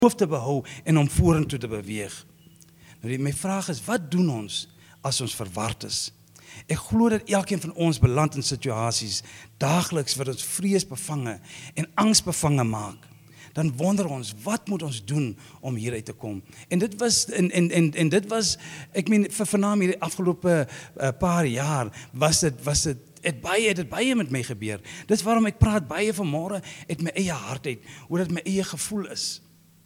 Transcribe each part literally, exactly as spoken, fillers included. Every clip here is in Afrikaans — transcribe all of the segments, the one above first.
geloof te behou en om vorentoe te beweeg. Nou, my vraag is, wat doen ons as ons verward is? Ek glo dat elkeen van ons beland in situasies daagliks wat ons vrees bevange en angs bevange maak. Dan wonder ons, wat moet ons doen om hieruit te kom? En dit was, en, en, en, en dit was, ek meen, vir vernaam hierdie afgelope uh, paar jaar, was dit, was dit, het baie, het het baie met my gebeur. Dis waarom ek praat baie vanmôre uit my eie hart uit, hoe dit my eie gevoel is.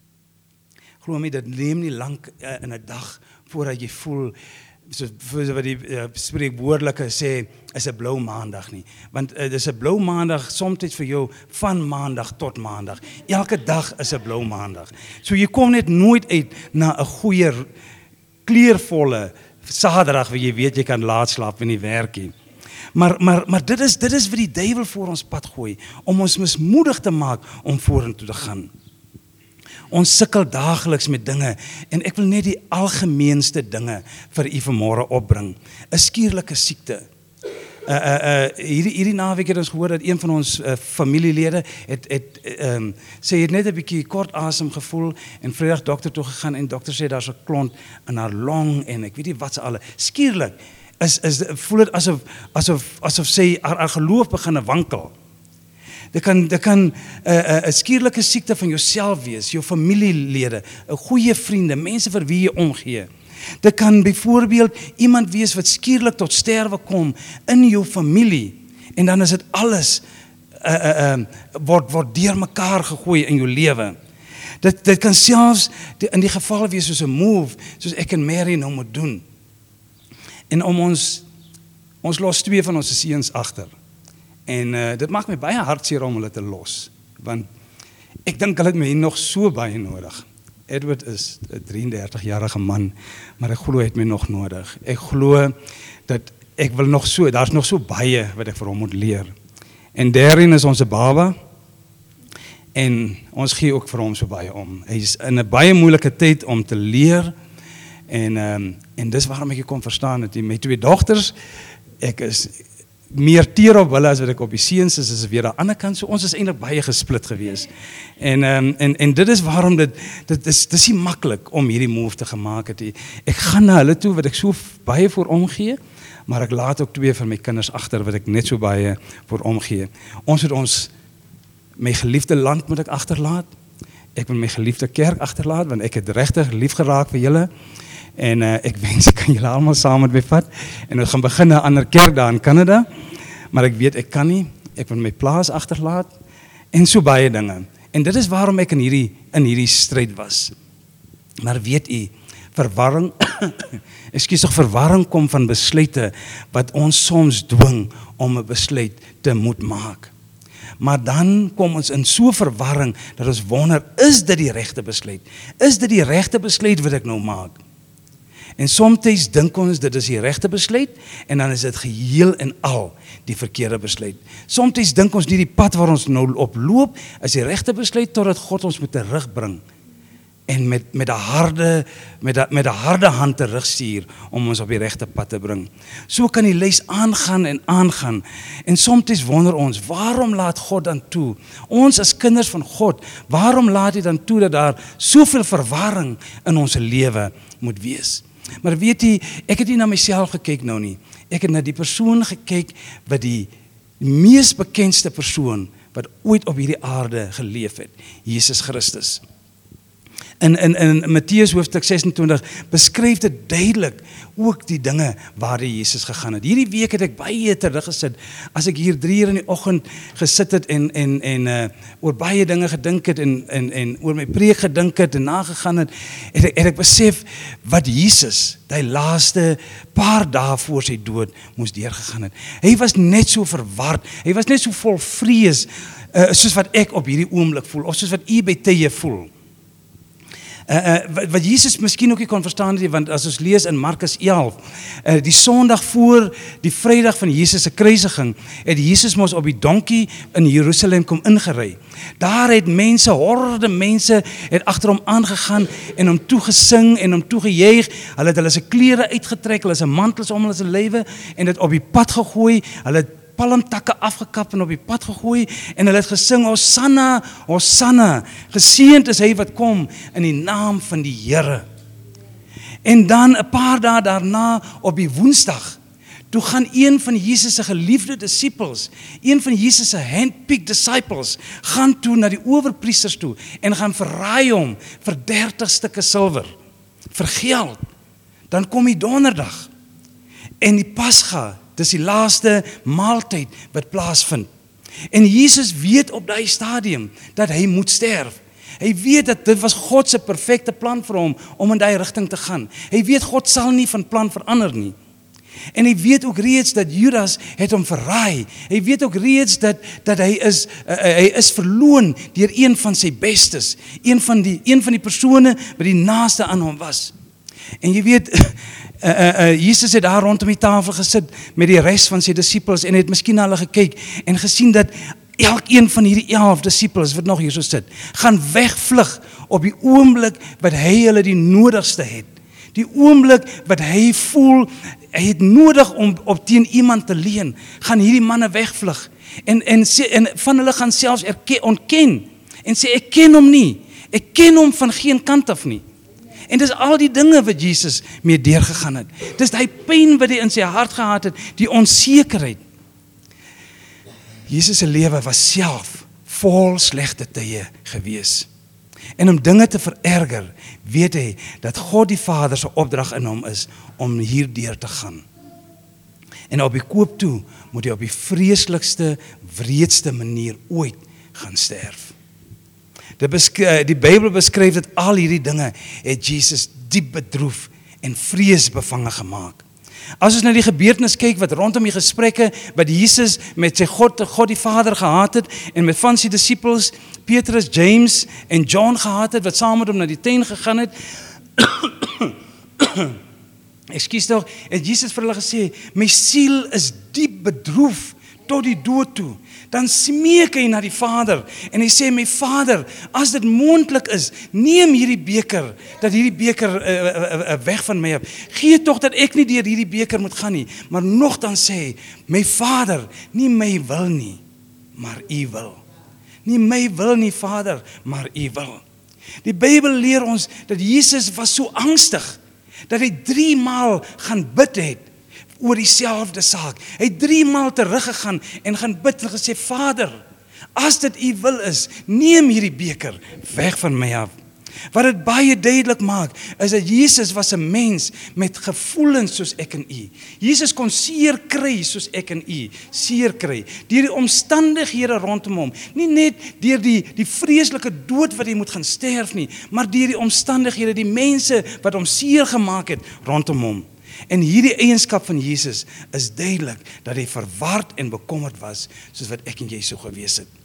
Glo my, dit neem nie lang uh, in 'n dag voordat jy voel, so wat die uh, spreekwoordelike sê, is 'n blou maandag nie. Want uh, dis 'n blou maandag soms vir jou van maandag tot maandag. Elke dag is 'n blou maandag. So jy kom net nooit uit na 'n goeie, kleurvolle Saterdag waar jy weet jy kan laat slaap in die werk nie. Maar, maar, maar dit is, dit is wat die duiwel voor ons pad gooi, om ons mismoedig te maak om vorentoe te gaan. Ons sukkel daagliks met dinge, en ek wil net die algemeenste dinge vir u vanmôre opbring. 'n Skierlike siekte. Uh, uh, uh, hierdie, hierdie naweek het ons gehoor dat een van ons uh, familielede het, het, um, sy het net 'n bietjie kort asem gevoel, en Vrydag dokter toe gegaan, en dokter sê daar's 'n klont in haar long, en ek weet nie wat se alle. Skierlik is, is, voel dit asof, asof, asof sy haar, haar geloof begin wankel. Dit kan, dit kan 'n uh, uh, skierlike siekte van jouself wees, jou familielede, 'n goeie vriende, mense vir wie jy omgee. Dit kan byvoorbeeld iemand wees wat skierlik tot sterwe kom in jou familie, en dan is dit alles uh, uh, uh, word, word deurmekaar gegooi in jou lewe. Dit, dit kan selfs die, in die geval wees soos 'n move, soos ek en Mary nou moet doen. En om ons, ons los twee van ons seuns agter. En uh, dit maak my baie hartseer om hulle te los, want ek dink hulle het my nog so baie nodig. Edward is 'n drieëndertig-jarige man, maar ek glo hy het my nog nodig. Ek glo dat ek wil nog so, daar's nog so baie wat ek vir hom moet leer. En Darren is ons baba, en ons gee ook vir hom so baie om. Hy is in 'n baie moeilike tyd om te leer, en, um, en dis waarom ek kon verstaan dat die, my twee dogters, ek is meer teer op hulle as wat ek op die seuns is, is weer aan die ander kant, so ons is eintlik baie gesplit gewees. En, um, en, en dit is waarom dit, dit is, dit is nie maklik om hierdie move te gemaak het. Ek gaan na hulle toe wat ek so baie voor omgee, maar ek laat ook twee van my kinders agter wat ek net so baie voor omgee. Ons het ons, my geliefde land moet ek agterlaat, ek moet my geliefde kerk agterlaat, want ek het regtig lief geraak vir julle, en uh, ek wens ek kan julle almal saam met my vat, en ons gaan begin 'n ander kerk daar in Canada, maar ek weet ek kan nie, ek moet my plaas agterlaat, en so baie dinge. En dit is waarom ek in hierdie, in hierdie stryd was. Maar weet u, verwarring, ekskuus tog, verwarring kom van besluite, wat ons soms dwing om 'n besluit te moet maak. Maar dan kom ons in so verwarring, dat ons wonder, is dit die regte besluit? Is dit die regte besluit wat ek nou maak? En soms dink ons dit is die regte besluit, en dan is dit geheel en al die verkeerde besluit. Soms dink ons nie die pad waar ons nou oploop is die regte besluit, totdat God ons moet terugbring en met met 'n harde met 'n met 'n harde hand terugstuur om ons op die regte pad te bring. So kan die lys aangaan en aangaan. En soms wonder ons, waarom laat God dan toe? Ons as kinders van God, waarom laat hy dan toe dat daar soveel verwarring in ons lewe moet wees? Maar weet jy, ek het nie na myself gekyk nou nie. Ek het na die persoon gekyk wat die mees bekendste persoon wat ooit op hierdie aarde geleef het, Jesus Christus. In, in, in Matteus hoofstuk sesentwintig beskryf dit duidelik ook die dinge waar die Jesus gegaan het. Hierdie week het ek baie teruggesit, as ek hier drie uur in die oggend gesit het en, en, en uh, oor baie dinge gedink het en, en, en oor my preek gedink het en nagegaan het, het ek, het ek besef wat Jesus die laaste paar dae voor sy dood moes deurgegaan het. Hy was net so verward, hy was net so vol vrees, uh, soos wat ek op hierdie oomblik voel, of soos wat u by tye voel. Uh, uh, wat, wat Jesus miskien ook nie kon verstaan het, want as ons lees in Markus elf, uh, die Sondag voor die Vrydag van Jesus se kruisiging, het Jesus mos op die donkie in Jerusalem kom ingery. Daar het mense, horde mense, het agter hom aangegaan en hom toegesing en hom toegejuig. Hulle het hulle se klere uitgetrek, hulle se mantels om hulle se lywe en dit op die pad gegooi. Hulle het palmtakke afgekap en op die pad gegooi en hulle het gesing, Hosanna, Hosanna, geseënd is hy wat kom in die naam van die Here. En dan 'n paar dae daarna op die Woensdag, toe gaan een van Jesus se geliefde disippels, een van Jesus se handpicked disciples, gaan toe na die owerpriesters toe en gaan verraai hom vir dertig stukke silwer, vir geld. Dan kom die donderdag en die Pasga, dis die laaste maaltyd wat plaasvind. En Jesus weet op daai stadium dat hy moet sterf. Hy weet dat dit was God se perfekte plan vir hom om in daai rigting te gaan. Hy weet God sal nie van plan verander nie. En hy weet ook reeds dat Judas het hom verraai. Hy weet ook reeds dat dat hy is uh, hy is verloon deur een van sy bestes, een van die een van die persone wat die naaste aan hom was. En jy weet, uh, uh, uh, Jesus het daar rondom die tafel gesit met die res van sy disippels en het miskien na hulle gekyk en gesien dat elkeen van hierdie elf disippels wat nog hier so sit, gaan wegvlug op die oomblik wat hy hulle die nodigste het. Die oomblik wat hy voel, hy het nodig om op teen iemand te leun, gaan hierdie manne wegvlug. En, en, en van hulle gaan selfs erken, ontken en sê, ek ken hom nie, ek ken hom van geen kant af nie. En dis al die dinge wat Jesus mee deurgegaan het. Dis die pyn wat hy in sy hart gehad het, die onsekerheid. Jesus se lewe was self vol slegte tye gewees. En om dinge te vererger, weet hy dat God die Vader se opdrag in hom is om hierdeur te gaan. En op die koop toe moet hy op die vreeslikste, wreedste manier ooit gaan sterf. Die, besk- die Bybel beskryf dat al hierdie dinge het Jesus diep bedroef en vreesbevange gemaak. As ons na die gebeurtenis kyk wat rondom die gesprekke wat Jesus met sy God, God die Vader gehad het en met van sy disippels Petrus, James en John gehad het wat saam met hom na die tuin gegaan het. Ekskuus tog, het Jesus vir hulle gesê, my siel is diep bedroef tot die dood toe. Dan smeek hy na die Vader en hy sê, my Vader, as dit moontlik is, neem hierdie beker, dat hierdie beker uh, uh, uh, weg van my af. Gee tog dat ek nie deur hierdie beker moet gaan nie, maar nogtans sê hy, my Vader, nie my wil nie, maar u wil. Nie my wil nie, Vader, maar u wil. Die Bybel leer ons dat Jesus was so angstig, dat hy drie maal gaan bid het, oor dieselfde saak. Hy het drie maal teruggegaan en gaan bid en gesê, Vader, as dit u wil is, neem hierdie beker weg van my af. Wat dit baie duidelik maak, is dat Jesus was 'n mens met gevoelens soos ek en u. Jesus kon seer kry soos ek en u seer kry, deur die omstandighede rondom hom. Nie net deur die, die vreeslike dood wat hy moet gaan sterf nie, maar deur die omstandighede, die mense wat hom seer gemaak het rondom hom. En hierdie eienskap van Jesus is duidelik dat hy verward en bekommerd was, soos wat ek en jy so gewees het.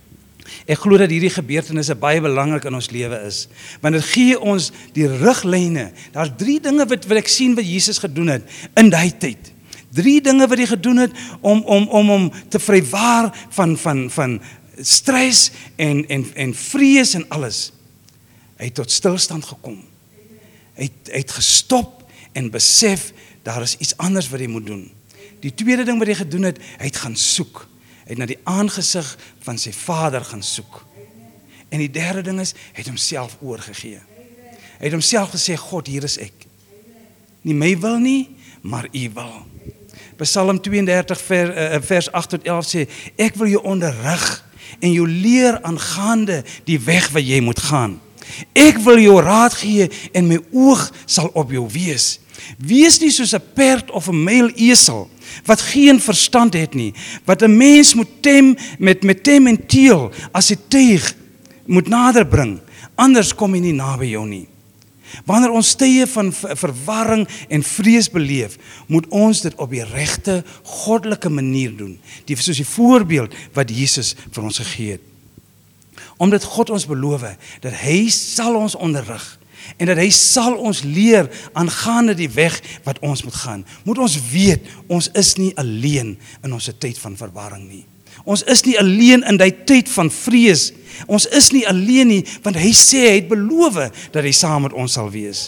Ek glo dat hierdie gebeurtenisse baie belangrik in ons lewe is, want dit gee ons die riglyne. Daar's drie dinge wat, wat ek sien wat Jesus gedoen het in daai tyd. Drie dinge wat hy gedoen het om om om om te vrywaar van van van stres en en en vrees en alles. Hy het tot stilstand gekom. Hy het, hy het gestop en besef, daar is iets anders wat hy moet doen. Die tweede ding wat hy gedoen het, hy het gaan soek. Hy het na die aangesig van sy Vader gaan soek. En die derde ding is, hy het homself oorgegee. Hy het homself gesê, God, hier is ek. Nie my wil nie, maar u wil. Psalm tweeëndertig vers agt tot elf sê, ek wil jou onderrig en jou leer aangaande die weg wat jy moet gaan. Ek wil jou raad gee en my oog sal op jou wees. Wees nie soos 'n perd of 'n muilesel wat geen verstand het nie, wat 'n mens moet tem met met tem en teel as 'n tuig moet nader bring, anders kom hy nie naby jou nie. Wanneer ons tye van verwarring en vrees beleef, moet ons dit op die regte goddelike manier doen, die soos die voorbeeld wat Jesus vir ons gegee het. Omdat God ons beloof dat hy sal ons onderrig en dat hy sal ons leer aangaande die weg wat ons moet gaan. Moet ons weet, ons is nie alleen in ons tyd van verwarring nie. Ons is nie alleen in die tyd van vrees. Ons is nie alleen nie, want hy sê, hy het beloof dat hy saam met ons sal wees.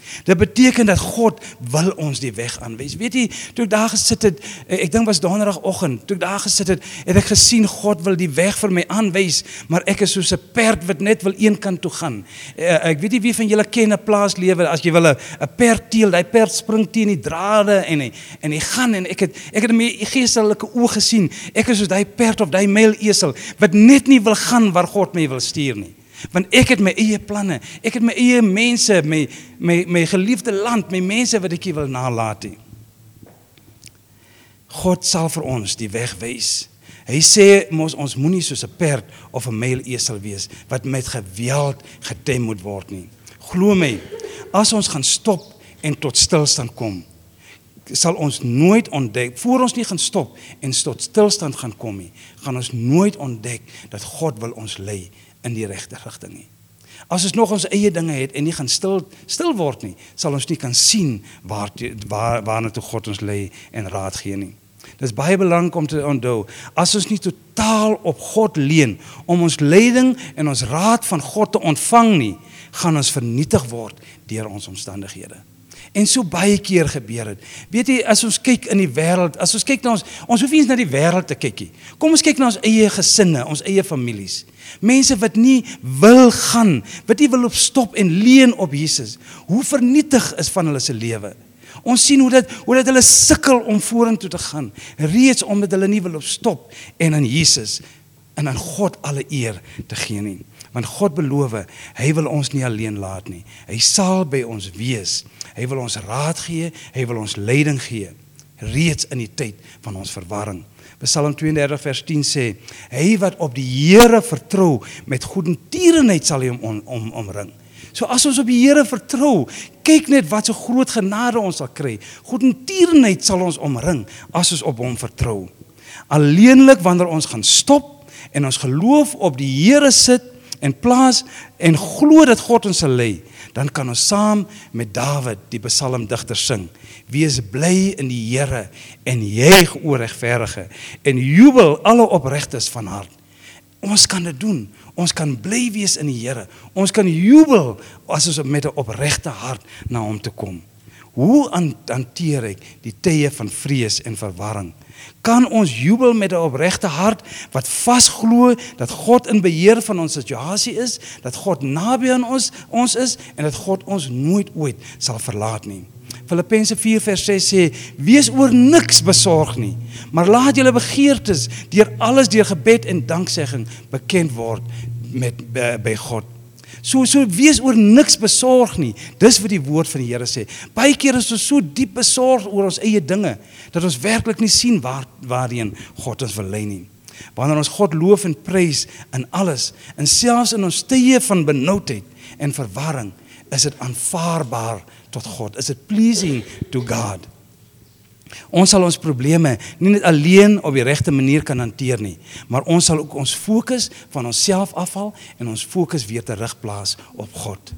Dit beteken dat God wil ons die weg aanwys. Weet jy, toe ek daar gesit het, ek dink was donderdagoggend, toe ek daar gesit het, het ek gesien God wil die weg vir my aanwys, maar ek is soos 'n perd wat net wil een kant toe gaan. Ek weet nie wie van julle ken 'n plaaslewe, as jy wil 'n perd teel, die perd spring teen die drade en hy, en hy gaan en ek het ek het in my geestelike oë gesien. Ek is soos die perd of die muilesel wat net nie wil gaan waar God my wil stuur nie. Want ek het my eie planne, ek het my eie mense, my, my, my geliefde land, my mense wat ek hier wil nalaat nie. God sal vir ons die weg wys. Hy sê, ons, ons moet nie soos 'n perd of 'n muilesel wees, wat met geweld getem moet word nie. Glo my, as ons gaan stop en tot stilstand kom, sal ons nooit ontdek, voor ons nie gaan stop en tot stilstand gaan kom nie, gaan ons nooit ontdek dat God wil ons lei in die regte rigting nie. As ons nog ons eie dinge het en nie gaan stil, stil word nie, sal ons nie kan sien waar, waar, waarna toe God ons lei en raad gee nie. Dit is baie belangrik om te onthou, as ons nie totaal op God leun, om ons leiding en ons raad van God te ontvang nie, gaan ons vernietig word deur ons omstandighede. En so baie keer gebeur het. Weet jy, as ons kyk in die wêreld, as ons kyk na ons, ons hoef nie eens na die wêreld te kyk nie. Kom ons kyk na ons eie gesinne, ons eie families. Mense wat nie wil gaan, wat nie wil opstop en leun op Jesus. Hoe vernietig is van hulle se lewe. Ons sien hoe dit, hoe dit hulle sukkel om vorentoe te gaan, reeds omdat hulle nie wil opstop en aan Jesus en aan God alle eer te gee nie. Want God beloof, hy wil ons nie alleen laat nie. Hy sal by ons wees. Hy wil ons raad gee, hy wil ons leiding gee, reeds in die tyd van ons verwarring. Psalm tweeëndertig vers tien sê, hy wat op die Here vertrou, met goedertierenheid sal hy hom om, om, omring. So as ons op die Here vertrou, kyk net wat so groot genade ons sal kry. Goedertierenheid sal ons omring, as ons op hom vertrou. Alleenlik wanneer ons gaan stop, en ons geloof op die Here sit, en plaas, en glo dat God ons sal lei, dan kan ons saam met Dawid, die psalmdigter, sing. Wees bly in die Here, en juig o regverdige, en jubel alle opregtes van hart. Ons kan dit doen, ons kan bly wees in die Here, ons kan jubel, as ons met 'n opregte hart na hom toe kom. Hoe hanteer ek die tye van vrees en verwarring? Kan ons jubel met 'n opregte hart, wat vasglo dat God in beheer van ons situasie is, dat God naby aan ons, ons is, en dat God ons nooit ooit sal verlaat nie. Filippense vier vers ses sê, wees oor niks besorg nie, maar laat julle begeertes deur alles deur gebed en danksegging bekend word met by, by God. So, so wees oor niks besorg nie. Dis wat die woord van die Here sê. Baie keer is ons so diep besorg oor ons eie dinge, dat ons werklik nie sien waar, waarheen God ons wil lei nie. Wanneer ons God loof en prys in alles, en selfs in ons tye van benoudheid en verwarring, is dit aanvaarbaar tot God. Is it pleasing to God? Ons sal ons probleme nie net alleen op die regte manier kan hanteer nie, maar ons sal ook ons fokus van onsself afhaal en ons fokus weer terugplaas op God.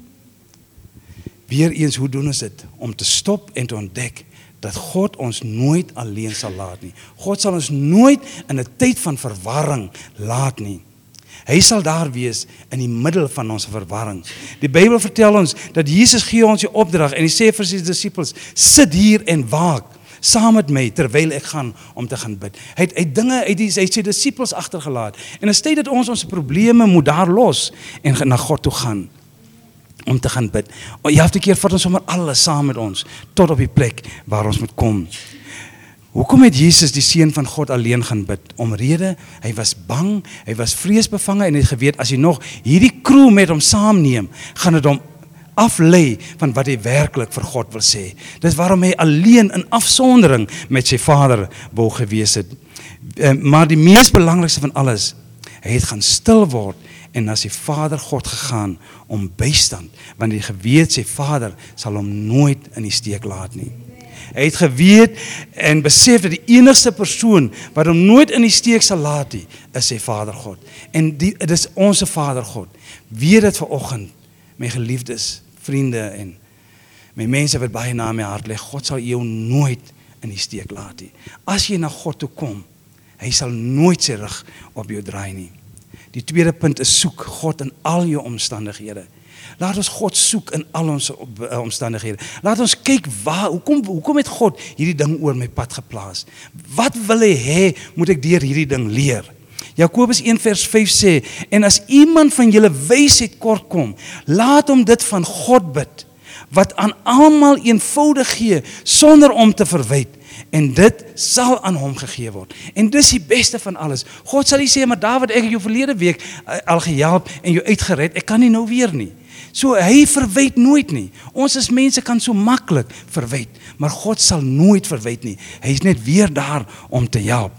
Weereens, hoe doen ons dit? Om te stop en te ontdek dat God ons nooit alleen sal laat nie. God sal ons nooit in 'n tyd van verwarring laat nie. Hy sal daar wees in die middel van ons verwarring. Die Bybel vertel ons dat Jesus gee ons die opdrag en hy sê vir sy disippels, sit hier en waak saam met my terwyl ek gaan om te gaan bid. Hy het, hy het dinge uit die, hy het sy disippels agtergelaat. En in steede dat ons ons probleme moet daar los en na God toe gaan om te gaan bid. Die helfte keer vat ons sommer alles saam met ons tot op die plek waar ons moet kom. Hoekom het Jesus die Seun van God alleen gaan bid? Omrede, hy was bang, hy was vreesbevange en hy het geweet, as hy nog hierdie crew met hom saamneem, gaan dit hom aflei van wat hy werklik vir God wil sê. Dis waarom hy alleen in afsondering met sy Vader wou gewees het. Maar die mees belangrikste van alles, hy het gaan stil word en na sy Vader God gegaan om bystand, want hy geweet sy Vader sal hom nooit in die steek laat nie. Hy het geweet en besef dat die enigste persoon wat hom nooit in die steek sal laat nie, is sy Vader God. En die, dit is ons Vader God. Weet dit vanoggend, my geliefdes, vriende en my mense wat baie na my hart lê, God sal jou nooit in die steek laat nie. As jy na God toe kom, hy sal nooit sy rug op jou draai nie. Die tweede punt is soek God in al jou omstandighede. Laat ons God soek in al ons omstandighede. Laat ons kyk, waar, hoekom, hoekom het God hierdie ding oor my pad geplaas? Wat wil hy hê, moet ek deur hierdie ding leer? Jakobus een vers vyf sê, en as iemand van julle wysheid kort kom, laat hom dit van God bid, wat aan almal eenvoudig gee, sonder om te verwyd, en dit sal aan hom gegee word. En dis die beste van alles. God sal nie sê, maar David, ek het jou verlede week al gehelp en jou uitgered, ek kan nie nou weer nie. So hy verwyd nooit nie. Ons as mense kan so maklik verwyd, maar God sal nooit verwyd nie. Hy is net weer daar om te help.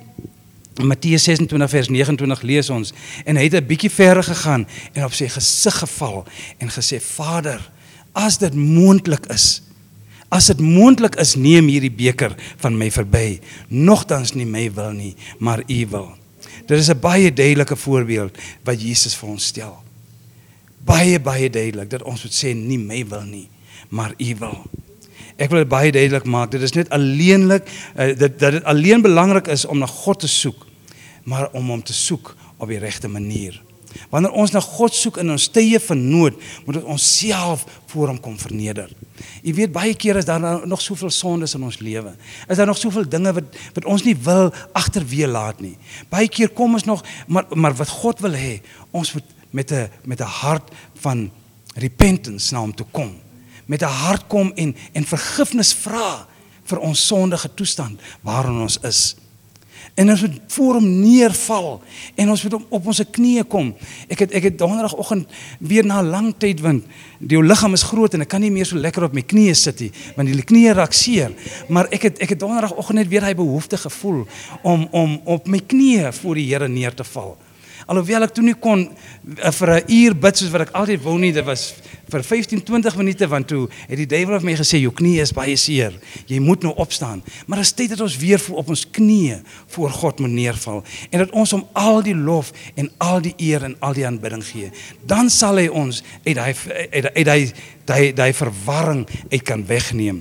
In Matteus ses en twintig vers nege en twintig lees ons, en hy het 'n bietjie verder gegaan en op sy gesig geval en gesê, Vader, as dit moontlik is, as dit moontlik is, neem hierdie beker van my verby, nogtans nie my wil nie, maar u wil. Dit is 'n baie duidelike voorbeeld wat Jesus vir ons stel. Baie, baie duidelik, dat ons moet sê, nie my wil nie, maar u wil. Ek wil dit baie duidelik maak, dit is net alleenlik, uh, dat, dat dit alleen belangrik is om na God te soek, maar om hom te soek op die regte manier. Wanneer ons na God soek in ons tye van nood, moet ons onsself voor hom kom verneder. Jy weet, baie keer is daar nog soveel sondes in ons lewe. Is daar nog soveel dinge wat, wat ons nie wil agterweë laat nie. Baie keer kom ons nog, maar, maar wat God wil hê, ons moet met 'n met 'n hart van repentance na hom toe kom. Met 'n hart kom en, en vergifnis vra vir ons sondige toestand waarin ons is. En ons moet voor hom neerval en ons moet op ons knieë kom. Ek het, ek het donderdagoggend weer na 'n lang tyd, want die liggaam is groot en ek kan nie meer so lekker op my knieë sit nie, want die knieë raak seer. Maar ek het, ek het donderdagoggend net weer hy behoefte gevoel om, om op my knieë voor die Here neer te val. Alhoewel ek toe nie kon uh, vir 'n uur bid soos wat ek altyd wou nie, dit was vir vyftien, twintig minute, want toe het die duiwel vir my gesê, jou knie is baie seer, jy moet nou opstaan. Maar is tyd dat ons weer op ons knieë voor God moet neerval, en dat ons hom al die lof en al die eer en al die aanbidding gee. Dan sal hy ons uit die, uit die, uit die, die verwarring uit kan wegneem.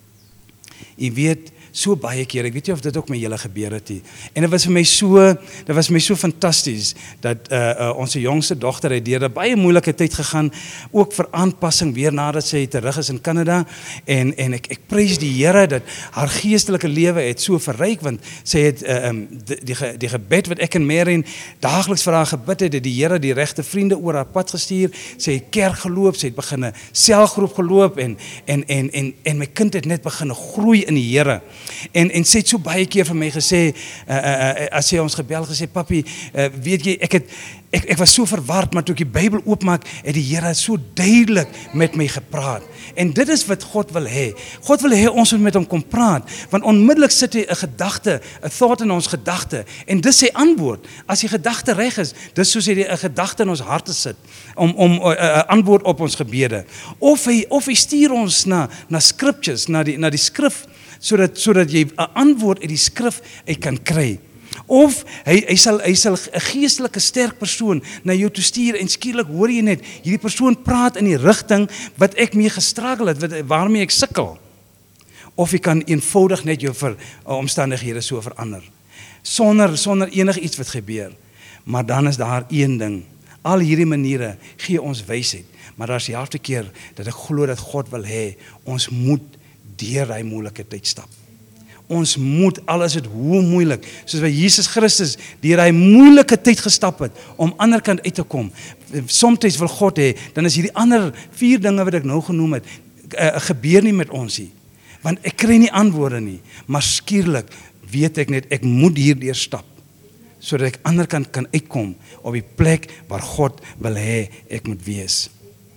Jy weet, so baie keer, ek weet nie of dit ook met julle gebeur het nie. En dit was vir my so, dit was vir my so fantasties, dat uh, uh, onze jongste dogter het deur 'n baie moeilike tyd gegaan, ook vir aanpassing, weer nadat sy terug is in Canada, en, en ek, ek prys die Here, dat haar geestelike lewe het so verryk, want sy het, uh, um, die, die, die gebed wat ek en Marion daagliks vir haar gebid het, het die Here die regte vriende oor haar pad gestuur, sy het kerk geloop, sy het begin 'n selgroep geloop, en, en, en, en, en my kind het net begin groei in die Here. En, en sy het so baie keer vir my gesê, uh, uh, as sy ons gebel gesê, papi, uh, weet jy, ek, het, ek, ek was so verward, maar toe ek die Bybel oopmaak, het die Here so duidelik met my gepraat. En dit is wat God wil hê. God wil hê ons moet met hom kom praat, want onmiddellik sit hy 'n gedagte, 'n thought in ons gedagte, en dis sy antwoord. As die gedagte reg is, dis soos hy 'n gedagte in ons harte sit, om om 'n uh, uh, antwoord op ons gebede. Of hy of hy stuur ons na na scriptures, na die na die skrif, sodat sodat jy 'n antwoord uit die skrif uit kan kry. Of hy hy sal hy sal 'n geestelike sterk persoon na jou toe stuur, en skielik hoor jy net hierdie persoon praat in die rigting wat ek mee gestruggle het, wat waarmee ek sukkel. Of jy kan eenvoudig net jou vir omstandighede so verander, sonder sonder enigiets wat gebeur. Maar dan is daar een ding. Al hierdie maniere gee ons wysheid, maar daar's die helfte keer dat ek glo dat God wil hê ons moet deur hy moeilike tyd stap. Ons moet, al is dit hoe moeilik, soos wat Jesus Christus deur hy moeilike tyd gestap het, om ander kant uit te kom. Soms wil God hê, dan is hierdie ander vier dinge wat ek nou genoem het, uh, gebeur nie met ons nie. Want ek kry nie antwoorde nie, maar skielik weet ek net, ek moet hierdeur stap, sodat ek ander kant kan uitkom, op die plek waar God wil hê ek moet wees.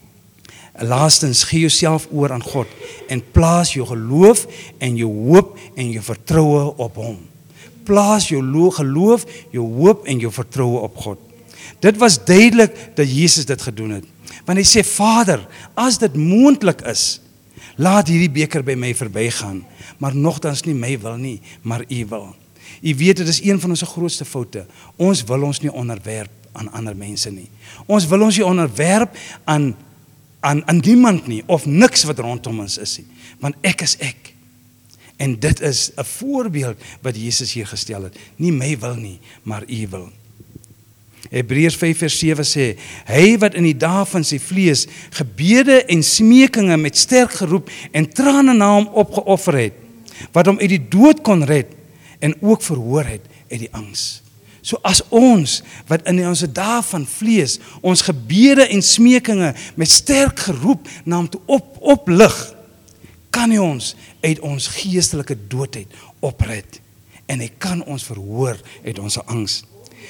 Laastens, gee jouself oor aan God en plaas jou geloof en jou hoop en jou vertroue op hom. Plaas jou geloof, jou hoop en jou vertroue op God. Dit was duidelik dat Jesus dit gedoen het. Want hy sê, Vader, as dit moontlik is, laat hierdie beker by my verbygaan, maar nogtans nie my wil nie, maar u wil. U weet, dit is een van ons grootste foute. Ons wil ons nie onderwerp aan ander mense nie. Ons wil ons nie onderwerp aan Aan, aan niemand nie, of niks wat rondom ons is nie, want ek is ek. En dit is 'n voorbeeld wat Jesus hier gestel het, nie my wil nie, maar u wil. Hebreërs vyf vers sewe sê, hy wat in die dae van sy vlees gebede en smekinge met sterk geroep en trane na hom opgeoffer het, wat hom uit die dood kon red en ook verhoor het uit die angs. So as ons, wat in ons dae van vlees, ons gebede en smekinge met sterk geroep na hom toe op, oplig, kan hy ons uit ons geestelike doodheid opred. En hy kan ons verhoor uit ons angs.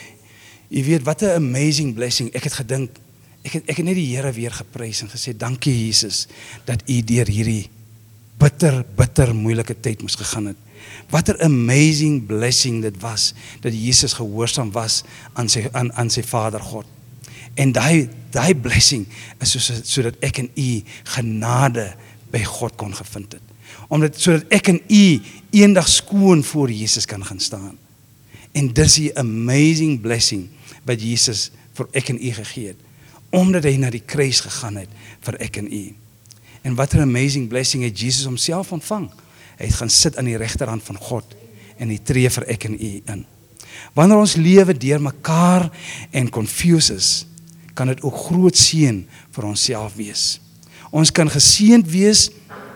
Jy weet, wat 'n amazing blessing. Ek het gedink, ek het, ek het net die Here weer geprys en gesê, dankie Jesus, dat U deur hierdie bitter, bitter moeilike tyd moes gegaan het. Wat 'n amazing blessing dit was, dat Jesus gehoorsaam was aan sy, aan, aan sy Vader God. En daai, daai blessing is so, so dat ek en U genade by God kon gevind het. Omdat, so dat ek en U eendag skoon voor Jesus kan gaan staan. En dis die amazing blessing wat Jesus vir ek en U gegee het. Omdat hy na die kruis gegaan het vir ek en U. En wat 'n amazing blessing het Jesus homself ontvang. Hy het gaan sit aan die regterhand van God en hy tree vir ek en U in. Wanneer ons lewe deur mekaar en confused is, kan dit ook groot seën vir onsself wees. Ons kan geseënd wees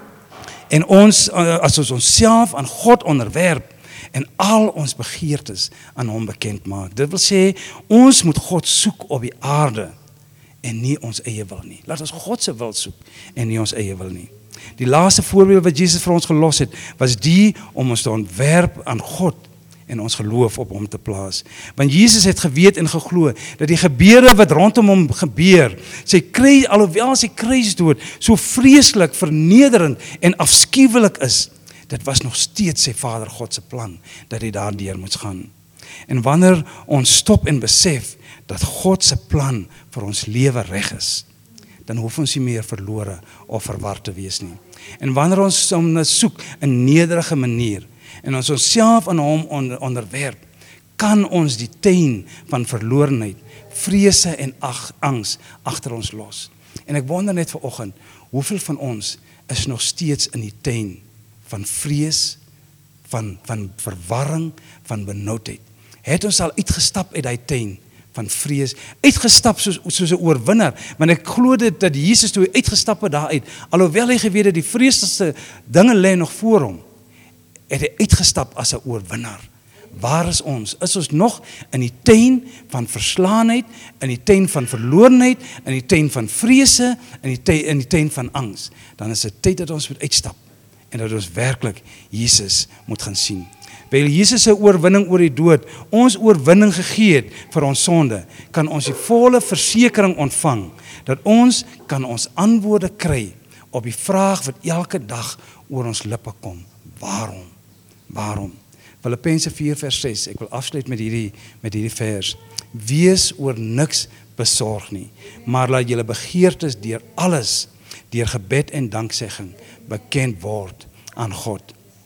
en ons, as ons onsself aan God onderwerp en al ons begeertes aan hom bekend maak. Dit wil sê, ons moet God soek op die aarde en nie ons eie wil nie. Laat ons God se wil soek en nie ons eie wil nie. Die laaste voorbeeld wat Jesus vir ons gelos het, was die om ons te ontwerp aan God en ons geloof op hom te plaas. Want Jesus het geweet en geglo dat die gebeure wat rondom hom gebeur, sy kruis, alhoewel sy kruisdood so vreeslik, vernederend en afskuwelik is, dit was nog steeds sy Vader God se plan, dat hy daardeur moet gaan. En wanneer ons stop en besef, dat God se plan vir ons lewe reg is, dan hoef ons nie meer verlore of verward te wees nie. En wanneer ons hom soek in nederige manier, en ons onsself aan hom onder, onderwerp, kan ons die tuin van verlorenheid, vrese en ag, angs agter ons los. En ek wonder net vanoggend, hoeveel van ons is nog steeds in die tuin van vrees, van, van verwarring, van benoudheid. Het ons al uitgestap uit die tuin van vrees, uitgestap soos, soos 'n oorwinnaar, want ek glo dit dat Jesus toe uitgestap het daaruit, alhoewel hy geweet het die vreeslikste dinge lê nog voor hom, het hy uitgestap as 'n oorwinnaar. Waar is ons? Is ons nog in die tuin van verslaanheid, in die tuin van verlorenheid, in die tuin van vrese, in die tuin, in die tuin van angs? Dan is dit tyd dat ons moet uitstap en dat ons werklik Jesus moet gaan sien. Terwyl Jesus se oorwinning oor die dood ons oorwinning gegee het vir ons sonde, kan ons die volle versekering ontvang dat ons kan ons antwoorde kry op die vraag wat elke dag oor ons lippe kom. Waarom? Waarom? Filippense vier vers ses, ek wil afsluit met hierdie, met hierdie vers. Wees oor niks besorg nie, maar laat julle begeertes deur alles, deur gebed en danksegging, bekend word aan God.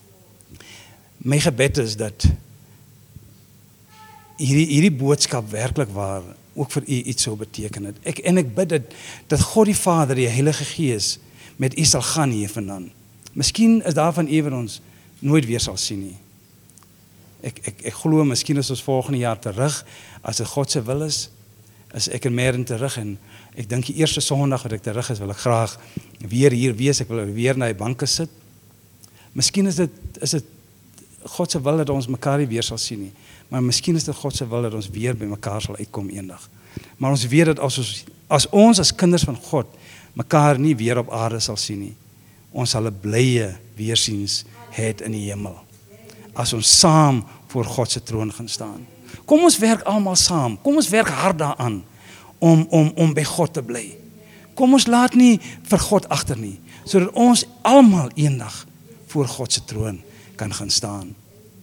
My gebed is dat hierdie, hierdie boodskap werklik waar ook vir u iets sou beteken het. Ek, en ek bid dat, dat God die Vader, die Heilige Gees, met u sal gaan hier vandaan. Miskien is daar van u wat ons nooit weer sal sien nie. Ek, ek, ek glo, miskien is ons volgende jaar terug, as dit God se wil is, is ek in Merrin terug, en ek dink die eerste Sondag wat ek terug is, wil ek graag weer hier wees, ek wil weer na die banke sit. Miskien is dit, is dit God se wil dat ons mekaar nie weer sal sien nie, maar miskien is dit God se wil dat ons weer by mekaar sal uitkom eendag. Maar ons weet dat as ons, as ons as kinders van God, mekaar nie weer op aarde sal sien nie, ons sal 'n blye weersiens het in die hemel. As ons saam voor God se troon gaan staan. Kom ons werk almal saam. Kom ons werk hard daaraan om om om by God te bly. Kom ons laat nie vir God agter nie, sodat ons almal eendag voor God se troon kan gaan staan.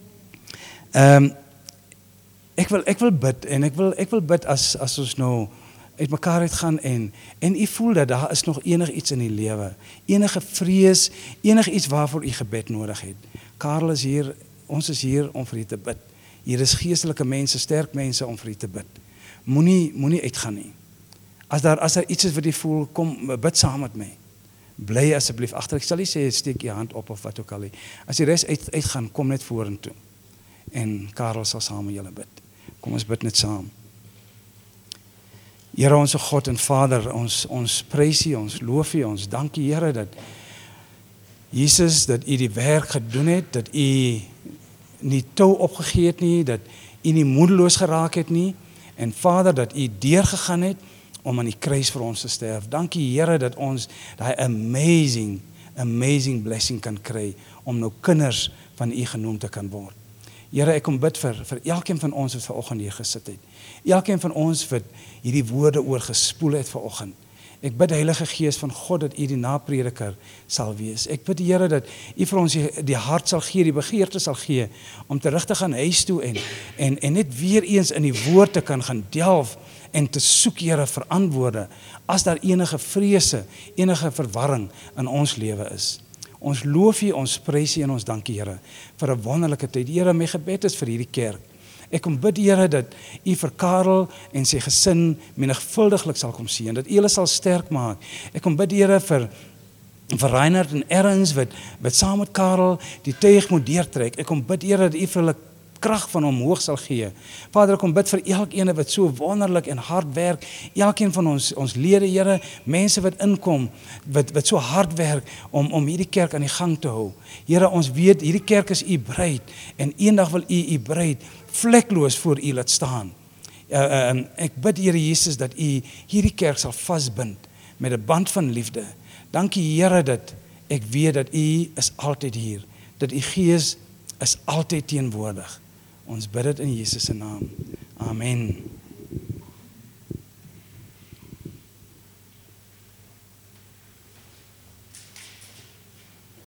Ehm um, ek wil ek wil bid en ek wil ek wil bid as as ons nou uit mekaar uitgaan en en u voel dat daar is nog enig iets in die lewe, enige vrees, enig iets waarvoor u gebed nodig het. Karel is hier, ons is hier om vir u te bid. Hier is geestelike mense, sterk mense om vir u te bid. Moenie moenie uitgaan nie. As daar as daar iets is wat u voel, kom bid saam met my. Bly asseblief agter. Ek sal nie sê steek jou hand op of wat ook al nie. As die res uit uitgaan, kom net vorentoe. En Karel sal saam met julle bid. Kom ons bid net saam. Here ons God en Vader, ons ons prys U, ons loof U, ons dank U Here dat Jesus, dat U die werk gedoen het, dat U nie tou opgegee het nie, dat U nie moedeloos geraak het nie, en Vader, dat U deurgegaan het om aan die kruis vir ons te sterf. Dankie Here dat ons daai amazing, amazing blessing kan kry, om nou kinders van U genoem te kan word. Here, ek kom bid vir, vir elkeen van ons wat vanoggend hier gesit het. Elkeen van ons wat hierdie woorde oorgespoel het vanoggend. Ek bid Heilige Gees van God dat U die naprediker sal wees. Ek bid Here dat U vir ons die, die hart sal gee, die begeerte sal gee, om terug te gaan huis toe en, en, en net weer eens in die woord te kan gaan delf en te soek Here vir antwoorde, as daar enige vrese, enige verwarring in ons lewe is. Ons loof U, ons prys U en ons dank U Here vir 'n wonderlike tyd. Here, my gebed is vir hierdie kerk. Ek kom bid Here dat U vir Karel en sy gesin menigvuldiglik sal kom seën, dat U hulle sal sterk maak. Ek kom bid Here vir vir Reinhard en Erns wat wat saam met Karel die tuig moet deurtrek. Ek kom bid Here dat U vir hulle krag van omhoog sal gee. Vader, ek kom bid vir elkeen wat so wonderlik en hard werk, elkeen van ons ons lede, Here, mense wat inkom, wat wat so hard werk om om hierdie kerk aan die gang te hou. Here, ons weet hierdie kerk is U bruid en eendag wil U U bruid vlekloos voor U laat staan. Uh, uh, ek bid Here Jesus dat U hierdie kerk sal vasbind met 'n band van liefde. Dankie Here dat ek weet dat U is altyd hier, dat U Gees is altyd teenwoordig. Ons bid dit in Jesus se naam. Amen.